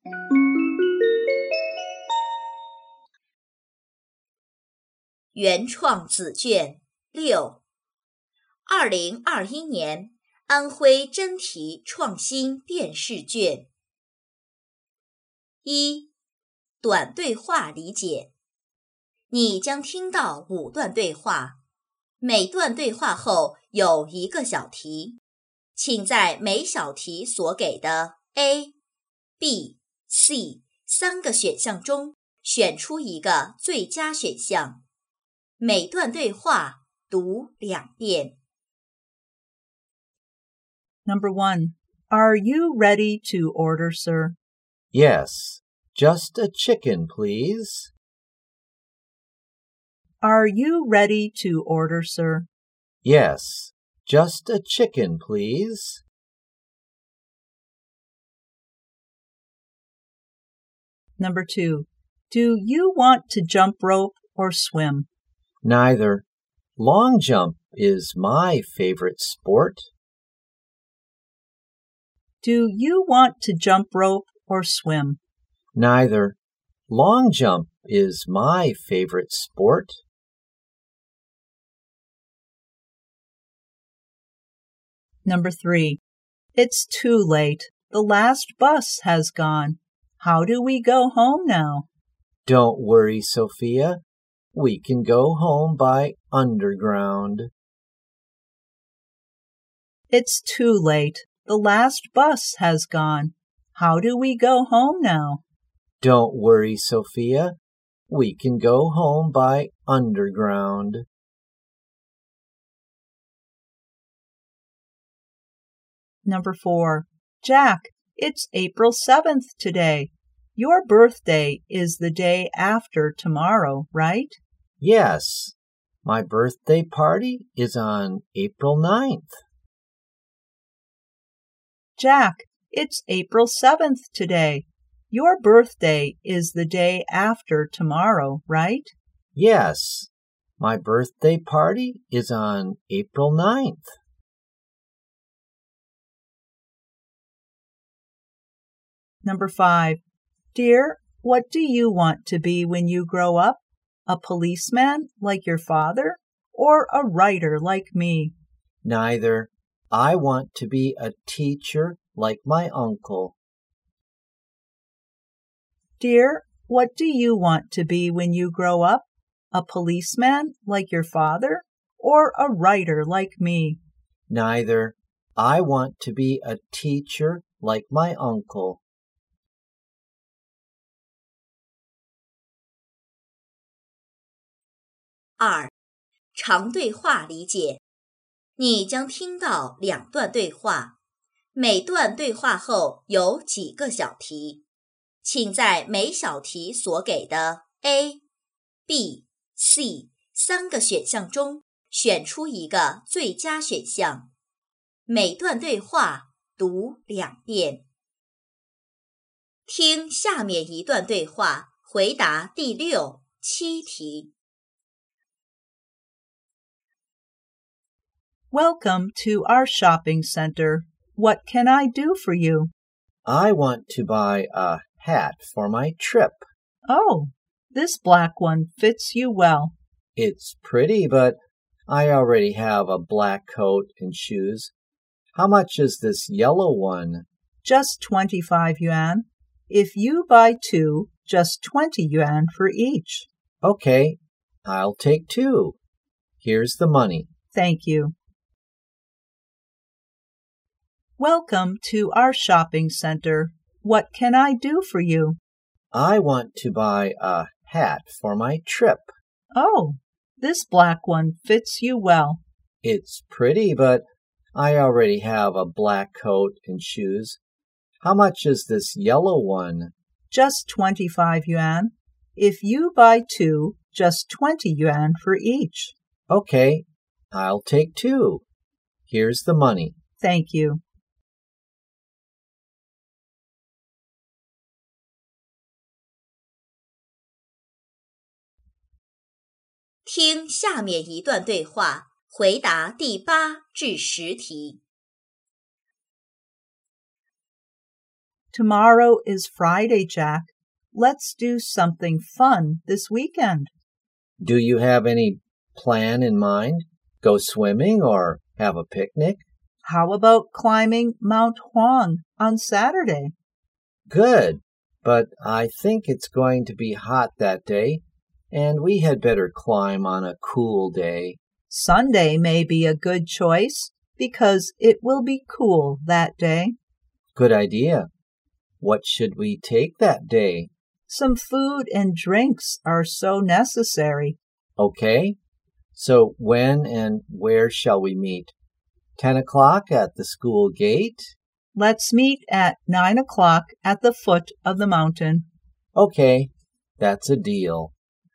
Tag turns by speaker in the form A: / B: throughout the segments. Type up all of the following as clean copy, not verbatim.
A: 原创子卷6 2021年安徽真题创新电视卷。1. 短对话理解。你将听到5段对话，每段对话后有1个小题，请在每小题所给的 A、B、C 3个选项中选出一个最佳选项。每段对话读2遍。
B: Number 1. Are you ready to order, sir?
C: Yes, just a chicken, please.
B: Are you ready to order, sir?
C: Yes, just a chicken, please.
B: Number 2. Do you want to jump rope or swim?
C: Neither. Long jump is my favorite sport.
B: Do you want to jump rope or swim?
C: Neither. Long jump is my favorite sport.
B: Number 3. It's too late. The last bus has gone. How do we go home now?
C: Don't worry, Sophia. We can go home by underground.
B: It's too late. The last bus has gone. How do we go home now?
C: Don't worry, Sophia. We can go home by underground.
B: Number 4. Jack, it's April 7th today. Your birthday is the day after tomorrow, right?
C: Yes, my birthday party is on April 9th.
B: Jack, it's April 7th today. Your birthday is the day after tomorrow, right?
C: Yes, my birthday party is on April 9th.
B: Number 5. Dear, what do you want to be when you grow up? A policeman like your father or a writer like me?
C: Neither. I want to be a teacher like my uncle.
B: Dear, what do you want to be when you grow up? A policeman like your father or a writer like me?
C: Neither. I want to be a teacher like my uncle.
A: 2. 长对话理解。你将听到2段对话，每段对话后有几个小题，请在每小题所给的 A、B、C 3个选项中选出一个最佳选项。每段对话读2遍。听下面一段对话，回答第6、7题。
B: Welcome to our shopping center. What can I do for you?
C: I want to buy a hat for my trip.
B: Oh, this black one fits you well.
C: It's pretty, but I already have a black coat and shoes. How much is this yellow one?
B: Just 25 yuan. If you buy 2, just 20 yuan for each.
C: Okay, I'll take 2. Here's the money.
B: Thank you. Welcome to our shopping center. What can I do for you?
C: I want to buy a hat for my trip.
B: Oh, this black one fits you well.
C: It's pretty, but I already have a black coat and shoes. How much is this yellow one?
B: Just 25 yuan. If you buy 2, just 20 yuan for each.
C: Okay, I'll take 2. Here's the money.
B: Thank you.
A: 听下面一段对话，回答第8至10题。
B: Tomorrow is Friday, Jack. Let's do something fun this weekend.
C: Do you have any plan in mind? Go swimming or have a picnic?
B: How about climbing Mount Huang on Saturday?
C: Good, but I think it's going to be hot that day, and we had better climb on a cool day.
B: Sunday may be a good choice because it will be cool that day.
C: Good idea. What should we take that day?
B: Some food and drinks are so necessary.
C: Okay. So when and where shall we meet? 10 o'clock at the school gate?
B: Let's meet at 9 o'clock at the foot of the mountain.
C: Okay, that's a deal.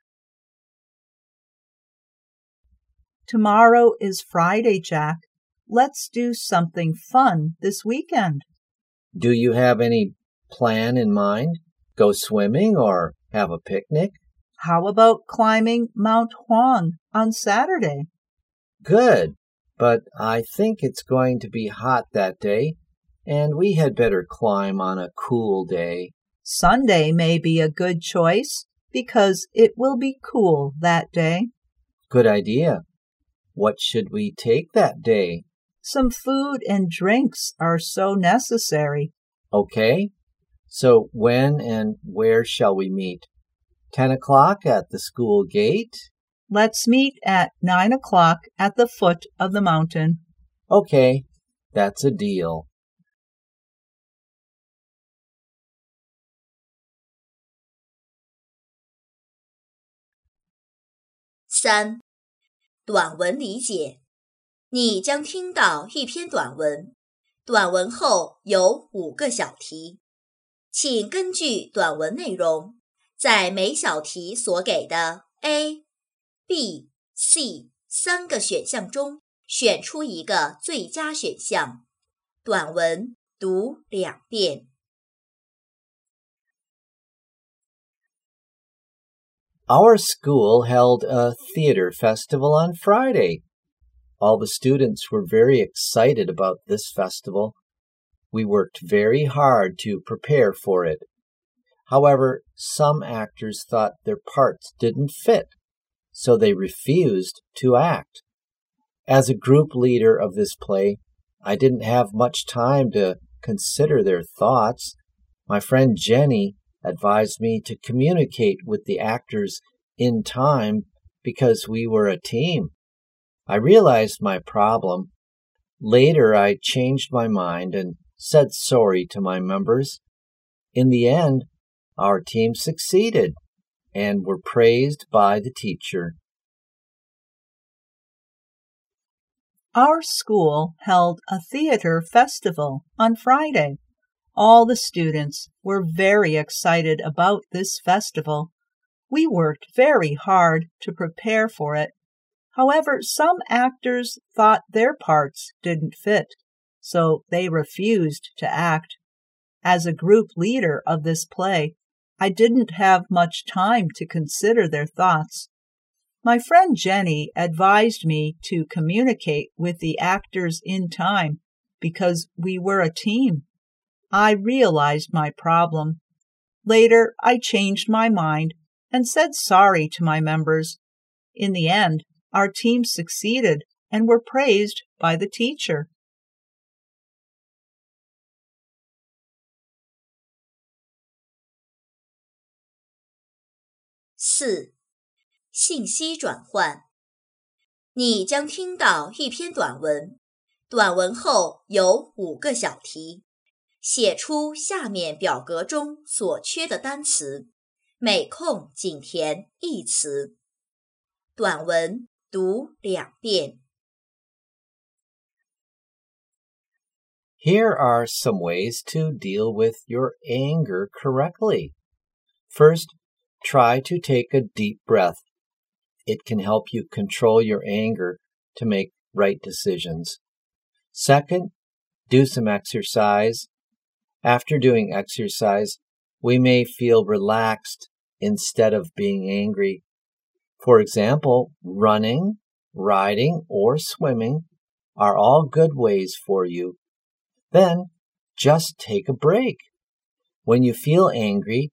B: Tomorrow is Friday, Jack. Let's do something fun this weekend.
C: Do you have any plan in mind? Go swimming or have a picnic?
B: How about climbing Mount Huang on Saturday?
C: Good, but I think it's going to be hot that day, and we had better climb on a cool day.
B: Sunday may be a good choice because it will be cool that day.
C: Good idea. What should we take that day?
B: Some food and drinks are so necessary.
C: Okay. So when and where shall we meet? 10 o'clock at the school gate?
B: Let's meet at 9 o'clock at the foot of the mountain.
C: Okay, that's a deal.
A: 3. 短文理解。你将听到一篇短文，短文后有5个小题，请根据短文内容，在每小题所给的 A、B、C 3个选项中选出一个最佳选项。短文读2遍。
C: Our school held a theater festival on Friday. All the students were very excited about this festival. We worked very hard to prepare for it. However, some actors thought their parts didn't fit, so they refused to act. As a group leader of this play, I didn't have much time to consider their thoughts. My friend Jenny advised me to communicate with the actors in time because we were a team. I realized my problem. Later, I changed my mind and said sorry to my members. In the end, our team succeeded and were praised by the teacher.
B: Our school held a theater festival on Friday. All the students were very excited about this festival. We worked very hard to prepare for it. However, some actors thought their parts didn't fit, so they refused to act. As a group leader of this play, I didn't have much time to consider their thoughts. My friend Jenny advised me to communicate with the actors in time because we were a team. I realized my problem. Later, I changed my mind and said sorry to my members. In the end, our team succeeded and were praised by the teacher.
A: 4. 信息转换。你将听到一篇短文，短文后有5个小题，写出下面表格中所缺的单词，每空仅填1词。短文读2遍。
C: Here are some ways to deal with your anger correctly. First, try to take a deep breath. It can help you control your anger to make right decisions. Second, do some exercise. After doing exercise, we may feel relaxed instead of being angry. For example, running, riding, or swimming are all good ways for you. Then, just take a break. When you feel angry,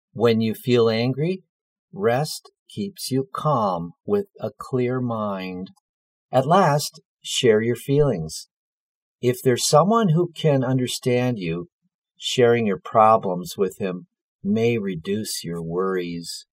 C: rest keeps you calm with a clear mind. At last, share your feelings. If there's someone who can understand you, sharing your problems with him may reduce your worries.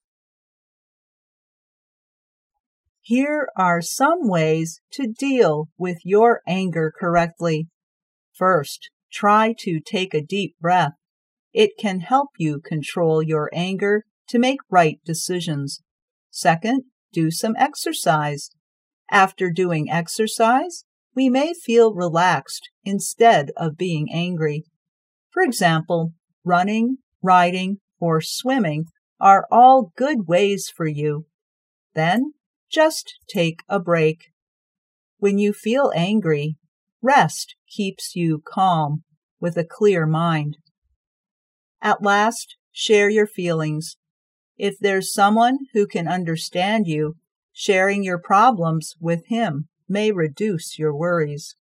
B: Here are some ways to deal with your anger correctly. First, try to take a deep breath. It can help you control your anger to make right decisions. Second, do some exercise. After doing exercise, we may feel relaxed instead of being angry. For example, running, riding, or swimming are all good ways for you. Then, just take a break. When you feel angry, rest keeps you calm with a clear mind. At last, share your feelings. If there's someone who can understand you, sharing your problems with him may reduce your worries.